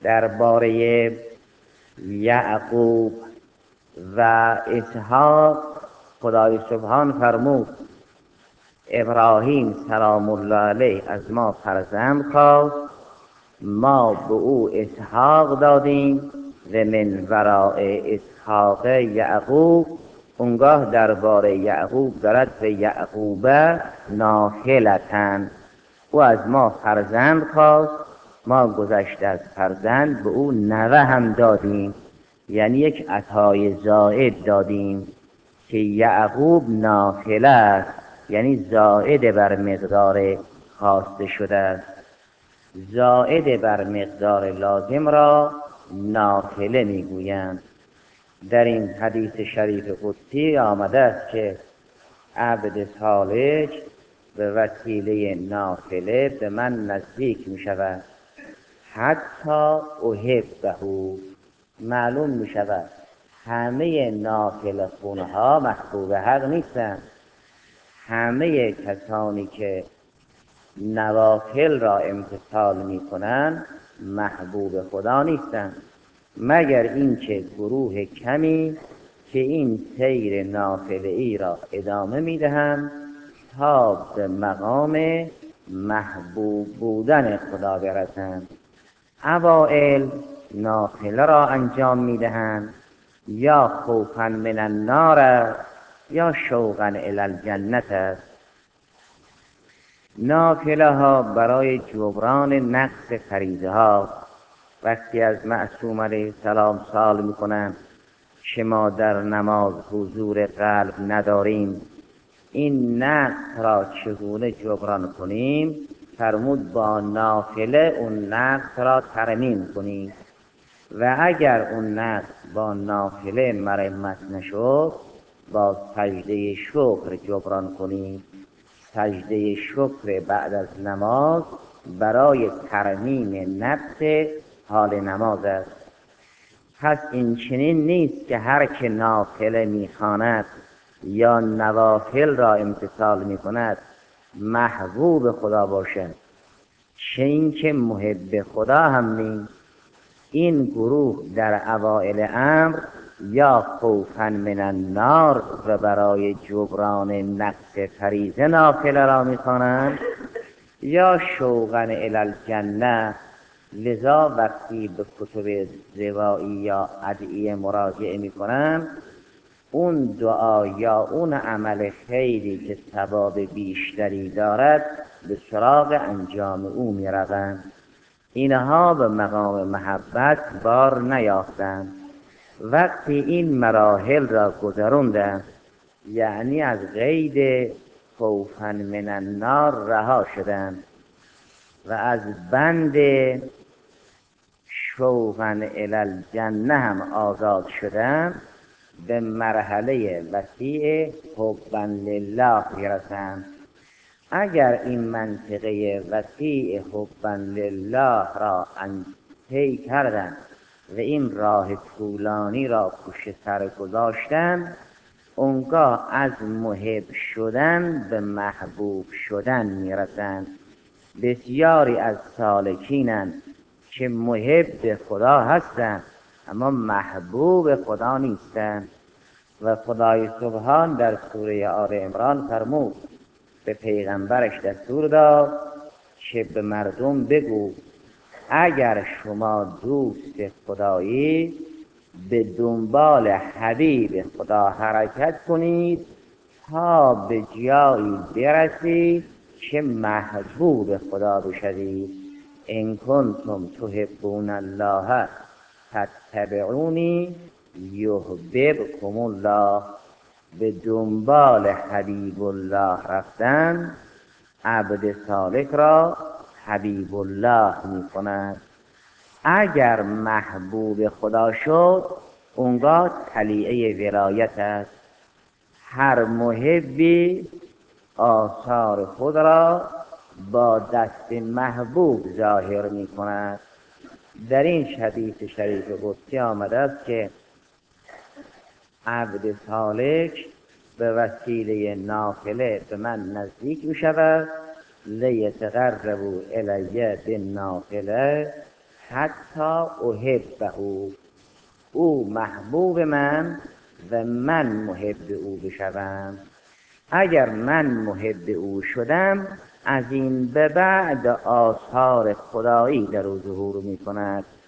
درباره یعقوب و اسحاق خدای سبحان فرمود ابراهیم سلام الله علیه از ما فرزند خواست، ما به او اسحاق دادیم و من وراء اسحاق یعقوب. اونگاه درباره یعقوب دارد به یعقوب ناخلتن، او از ما فرزند خواست، ما گذشته از فرزند به او نوه هم دادیم، یعنی یک عطای زائد دادیم که یعقوب ناخله است، یعنی زائد بر مقدار خواسته شده است. زائد بر مقدار لازم را ناخله میگویند. در این حدیث شریف قدسی آمده است که عبد صالح به وسیله نافله به من نزدیک می شود حتی احبه. معلوم می شود همه نافله خونها محبوب حق نیستند. همه کسانی که نوافل را امتثال می کنند محبوب خدا نیستند، مگر اینکه گروه کمی که این سیر نافله ای را ادامه می دهند تا به مقام محبوب بودن خدا برسند. اوائل نافله را انجام می دهند یا خوفا من النار است یا شوقا الی الجنت است. نافله ها برای جبران نقص فریضه ها. وقتی از معصوم علیه السلام سوال میکنند که ما در نماز حضور قلب نداریم، این نقص را چگونه جبران کنیم؟ فرمود با نافله اون نقص را ترمیم کنیم، و اگر اون نقص با نافله مرمت نشد با سجده شکر جبران کنیم. سجده شکر بعد از نماز برای ترمیم نقص حال نماز است. پس این چنین نیست که هر که نافله میخواند یا نوافل را امتثال میکند محبوب خدا باشد، چه این که محب خدا هم نیست. این گروه در اوائل امر یا خوفا من النار و برای جبران نقص فریضه نافله را میخوانند یا شوقا الی الجنه. لذا وقتی به کتب روایی یا ادعیه مراجعه میکنند اون دعا یا اون عمل خیری که ثواب بیشتری دارد به سراغ انجام او میروند. اینها به مقام محبت بار نیافتند. وقتی این مراحل را گذراندند، یعنی از قید خوفا من النار رها شدند و از بند شوقا الی الجنه هم آزاد شدند، به مرحله وسیع حبا لله میرسند. اگر این منطقه وسیع حبا لله را طی کردند و این راه طولانی را پشت سر گذاشتند، اونگاه از محب شدن به محبوب شدن میرسند. بسیاری از سالکینند که محب خدا هستند اما محبوب خدا نیستند. و خدای سبحان در سوره آل عمران فرمود، به پیغمبرش دستور داد که به مردم بگو اگر شما دوست خدایی به دنبال حبیب خدا حرکت کنید تا به جایی برسید که محبوب خدا بشوید. ان کنتم تحبون الله فاتبعونی یحببکم الله. به دنبال حبیب الله رفتن عبد صالح را حبیب الله می کند. اگر محبوب خدا شد اونگاه طلیعه ولایت است. هر محبی آثار خود را با دست محبوب ظاهر می کند. در این حدیث شریف قدسی آمده است که عبد صالح به وسیله نافله به من نزدیک می شود لیتقربوا الی بالنافله حتی احبه، او محبوب من و من محب او بشوم. اگر من محب او شدم، از این به بعد آثار خدایی در او ظهور می کند